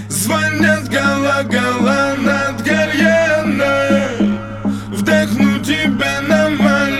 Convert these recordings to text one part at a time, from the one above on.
Звонят гала-гала над Гальяной. Вдохну тебя на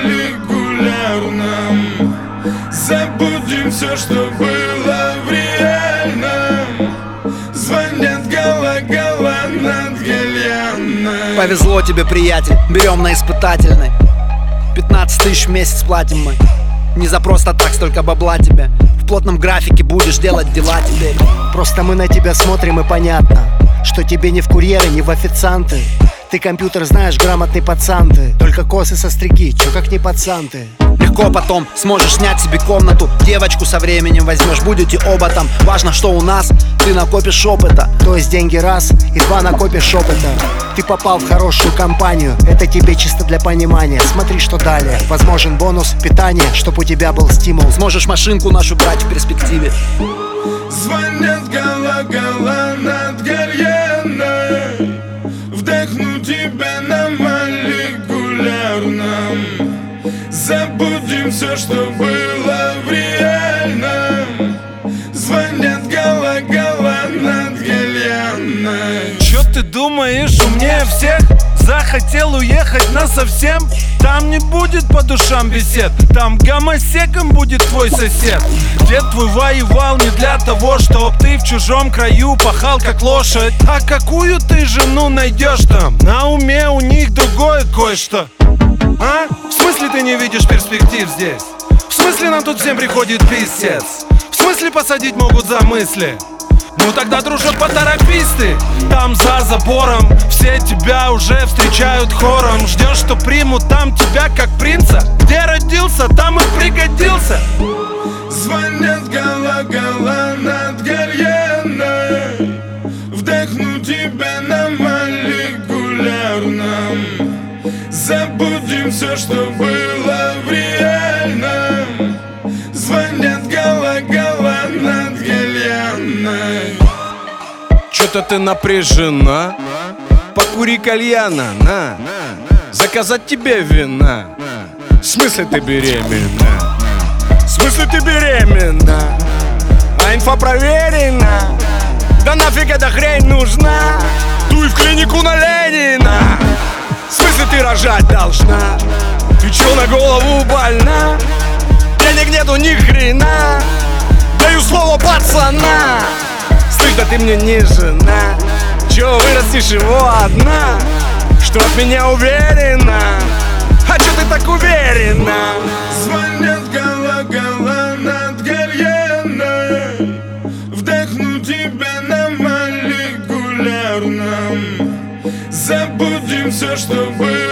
молекулярном. Забудем все, что было в реальном. Звонят гала-гала над Гальяной. Повезло тебе, приятель, берем на испытательный. 15 тысяч в месяц платим мы. Не за просто так столько бабла тебе. В плотном графике будешь делать дела теперь. Просто мы на тебя смотрим и понятно, что тебе не в курьеры, не в официанты. Ты компьютер знаешь, грамотный пацан ты. Только косы состриги, чё как не пацан ты. Легко потом сможешь снять себе комнату. Девочку со временем возьмешь, будете оба там. Важно, что у нас ты накопишь опыта. То есть деньги раз, и два накопишь опыта. Ты попал в хорошую компанию, это тебе чисто для понимания. Смотри, что далее. Возможен бонус, питание, чтоб у тебя был стимул. Сможешь машинку нашу брать в перспективе. Звонят гала-гала над Гальяной. Вдохну тебя на молекулярном. Забудем все, что было в реальном. Звонят гала-гала над Гальяной. Чё ты думаешь, умнее всех? Захотел уехать насовсем? Там не будет по душам бесед. Там гомосеком будет твой сосед. Дед твой воевал не для того, чтоб ты в чужом краю пахал как лошадь. А какую ты жену найдешь там? На уме у них другое кое-что. А? В смысле ты не видишь перспектив здесь? В смысле нам тут всем приходит пиздец? В смысле посадить могут за мысли? Ну тогда, дружок, поторопись ты. Там за забором все тебя уже встречают хором. Ждешь, что примут там тебя как принца? Где родился, там и пригодился. Звонят гала-гала над Гальяной. Вдохну тебя на молекулярном. Забудем все, что было в реальном. Звонят гала-гала над Гальяной. Чё-то ты напряжена. Покури кальяна, на. Заказать тебе вина. В смысле ты беременна? В смысле ты беременна? А инфа проверена. Да нафиг эта хрень нужна? Дуй в клинику на Ленина. В смысле ты рожать должна? Ты чё на голову больна? Денег нету ни хрена. Даю слово пацана. Стыдно, ты мне не жена. Чё вырастешь его одна? Что от меня уверена? А чё ты так уверена? Звонят гала-гала над Гальяной. Вдохну тебя на молекулярном. Забудем все, что было